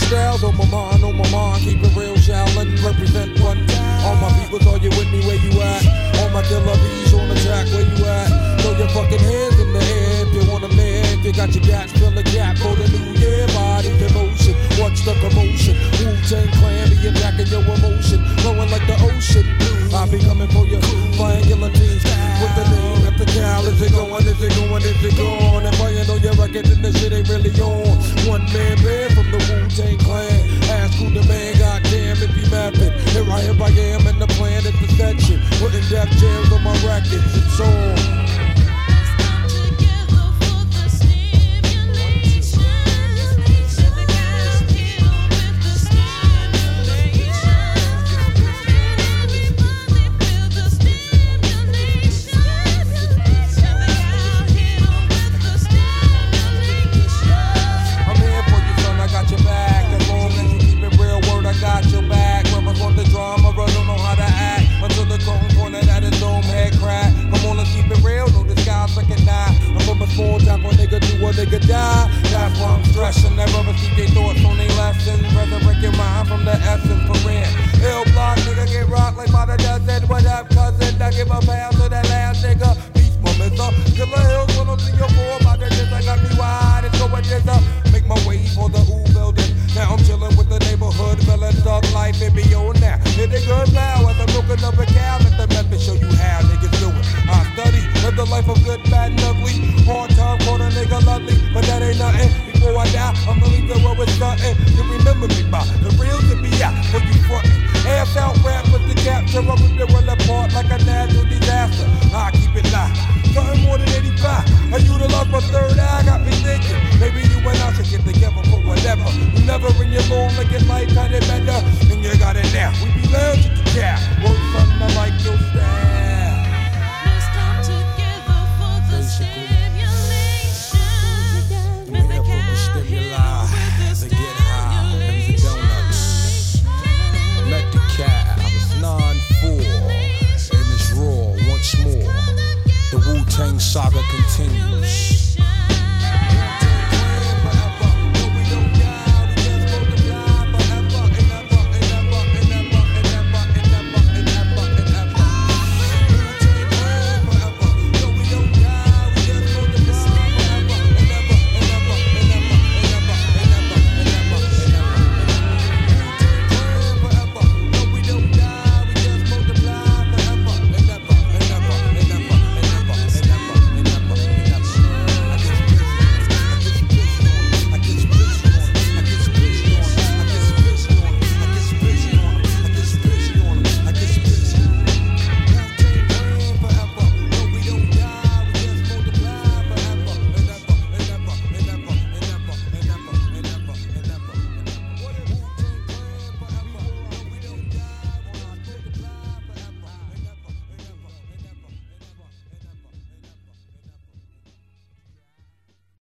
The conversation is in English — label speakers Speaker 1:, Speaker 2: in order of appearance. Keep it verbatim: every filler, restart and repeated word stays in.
Speaker 1: styles on my mind, on my mind. Keep it real, Shaolin, represent one. All my people, are you with me? Where you at? All my killer bees on attack, where you at? Throw your fucking hands in the air if you want a man. If you got your gas, fill a gap for the new year. Bodies in motion, watch the commotion. Wu-Tang Clan be attacking your emotion, flowing like the ocean. I be coming for you, flying guillotines with the name at the gal. Is it going? Is it going? Is it gone? If I ain't on your record, then the shit ain't really on. One man band from the Wu-Tang Clan. Ask who the man, goddamn if you mapping. Here I am, I am, and the plan is the section. Putting death jams on my records, it's on. Small time when nigga do a nigga die. That's why I'm stressing. Never receive their thoughts on their lessons. Resurrect your mind from the essence for real. Ill block nigga get rocked like by the dozen. What up, cousin? I give a pound to that last nigga. Beast moments up. Killer Hills one oh three oh four. By the jizz, I got me wide. It's going jizz up. Make my way for the ooh building. Now I'm chilling with the neighborhood. Feeling thug life. It be on now. Hit the good power. As I'm looking up a cow. Let the method show you how niggas do it. I study. Live the life of good, bad, and ugly. Hard time, call a nigga lovely, but that ain't nothing. Before I die, I'ma leave the world with something to remember me by. The real to be out for you frontin'. Ass out rap with the capture, I rip the world apart like a natural disaster. I keep it live, something more than eighty-five. I utilize my third eye, got me thinking. Maybe you and I should get together for whatever. You never in your long like your life kinda better, and you got it now. We be lounging to cow, work something I like your style.
Speaker 2: Saga continues.